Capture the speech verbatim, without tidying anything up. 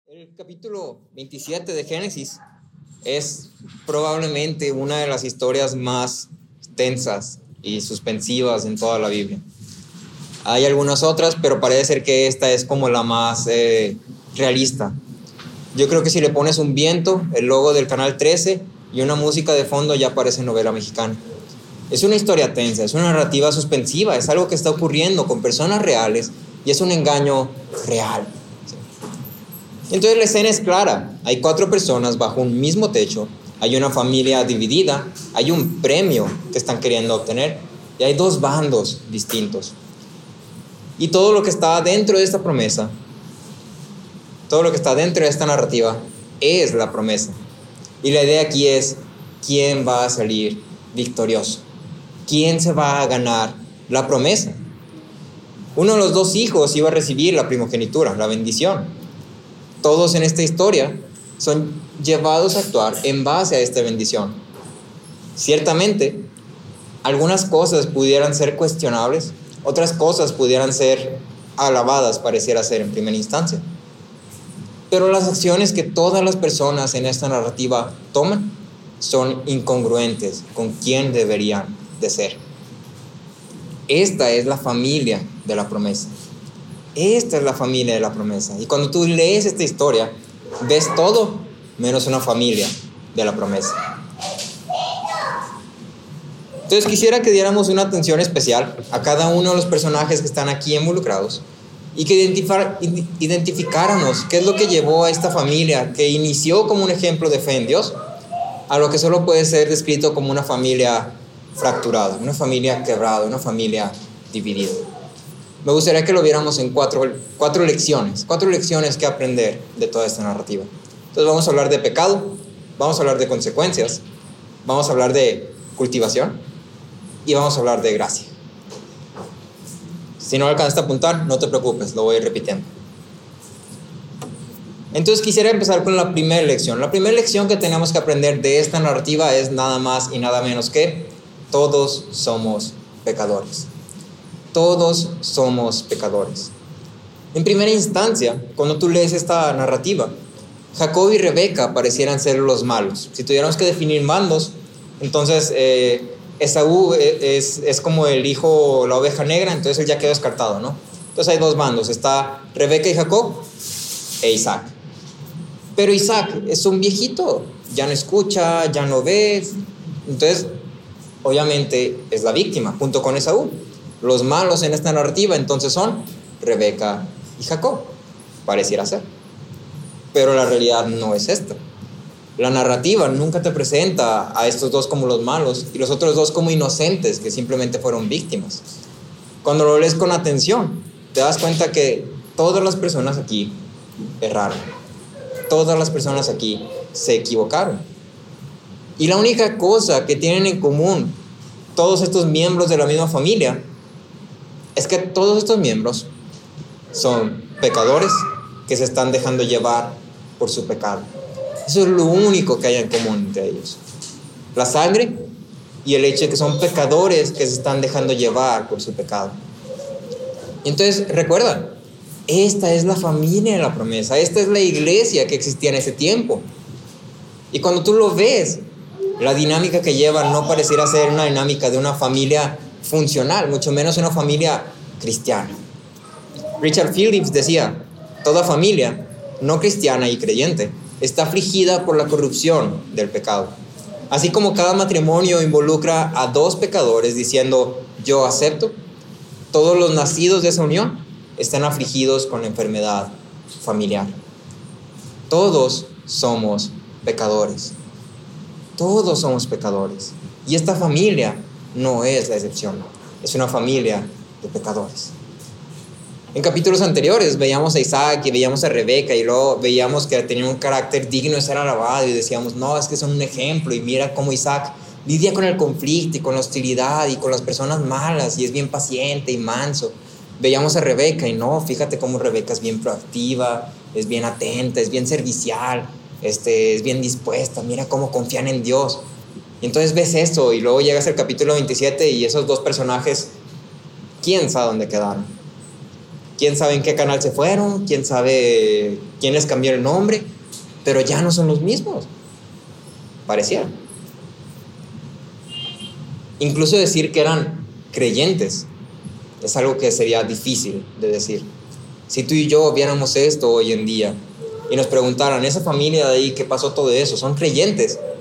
El capítulo veintisiete de Génesis es probablemente una de las historias más tensas y suspensivas en toda la Biblia. Hay algunas otras, pero parece ser que esta es como la más eh, realista. Yo creo que si le pones un viento, el logo del Canal trece y una música de fondo, ya parece novela mexicana. Es una historia tensa, es una narrativa suspensiva, es algo que está ocurriendo con personas reales y es un engaño real. Entonces la escena es clara, hay cuatro personas bajo un mismo techo, hay una familia dividida, hay un premio que están queriendo obtener y hay dos bandos distintos. Y todo lo que está dentro de esta promesa, todo lo que está dentro de esta narrativa es la promesa. Y la idea aquí es, ¿quién va a salir victorioso? ¿Quién se va a ganar la promesa? Uno de los dos hijos iba a recibir la primogenitura, la bendición. Todos en esta historia son llevados a actuar en base a esta bendición. Ciertamente, algunas cosas pudieran ser cuestionables, otras cosas pudieran ser alabadas, pareciera ser en primera instancia. Pero las acciones que todas las personas en esta narrativa toman son incongruentes con quién deberían de ser. Esta es la familia de la promesa. Esta es la familia de la promesa. Y cuando tú lees esta historia, ves todo menos una familia de la promesa. Entonces quisiera que diéramos una atención especial a cada uno de los personajes que están aquí involucrados y que identificar, identificáramos qué es lo que llevó a esta familia que inició como un ejemplo de fe en Dios a lo que solo puede ser descrito como una familia fracturada, una familia quebrada, una familia dividida. Me gustaría que lo viéramos en cuatro, cuatro lecciones, cuatro lecciones que aprender de toda esta narrativa. Entonces vamos a hablar de pecado, vamos a hablar de consecuencias, vamos a hablar de cultivación y vamos a hablar de gracia. Si no alcanzaste a apuntar, no te preocupes, lo voy a ir repitiendo. Entonces quisiera empezar con la primera lección. La primera lección que tenemos que aprender de esta narrativa es nada más y nada menos que todos somos pecadores. Todos somos pecadores. En primera instancia, cuando tú lees esta narrativa, Jacob y Rebeca parecieran ser los malos. Si tuviéramos que definir bandos, entonces eh, Esaú es, es como el hijo, la oveja negra, entonces él ya quedó descartado, ¿no? Entonces hay dos bandos, está Rebeca y Jacob e Isaac. Pero Isaac es un viejito, ya no escucha, ya no ve, entonces obviamente es la víctima, junto con Esaú. Los malos en esta narrativa entonces son Rebeca y Jacob, pareciera ser. Pero la realidad no es esta. La narrativa nunca te presenta a estos dos como los malos y los otros dos como inocentes que simplemente fueron víctimas. Cuando lo lees con atención, te das cuenta que todas las personas aquí erraron. Todas las personas aquí se equivocaron. Y la única cosa que tienen en común todos estos miembros de la misma familia es que todos estos miembros son pecadores que se están dejando llevar por su pecado. Eso es lo único que hay en común entre ellos. La sangre y el hecho de que son pecadores que se están dejando llevar por su pecado. Entonces, recuerda, esta es la familia de la promesa. Esta es la iglesia que existía en ese tiempo. Y cuando tú lo ves, la dinámica que llevan no pareciera ser una dinámica de una familia funcional, mucho menos una familia cristiana. Richard Phillips decía, toda familia no cristiana y creyente está afligida por la corrupción del pecado. Así como cada matrimonio involucra a dos pecadores diciendo, yo acepto, todos los nacidos de esa unión están afligidos con la enfermedad familiar. Todos somos pecadores. Todos somos pecadores. Y esta familia no es la excepción. Es una familia de pecadores. En capítulos anteriores veíamos a Isaac y veíamos a Rebeca y luego veíamos que tenían un carácter digno de ser alabado y decíamos, no, es que son un ejemplo y mira cómo Isaac lidia con el conflicto y con la hostilidad y con las personas malas y es bien paciente y manso. Veíamos a Rebeca y no, fíjate cómo Rebeca es bien proactiva, es bien atenta, es bien servicial, este, es bien dispuesta, mira cómo confían en Dios. Y entonces ves eso y luego llegas al capítulo veintisiete y esos dos personajes, ¿quién sabe dónde quedaron? quién sabe en qué canal se fueron, quién sabe quién les cambió el nombre, pero ya no son los mismos, pareciera. Incluso decir que eran creyentes es algo que sería difícil de decir. Si tú y yo viéramos esto hoy en día y nos preguntaran, esa familia de ahí, ¿qué pasó todo eso? ¿Son creyentes?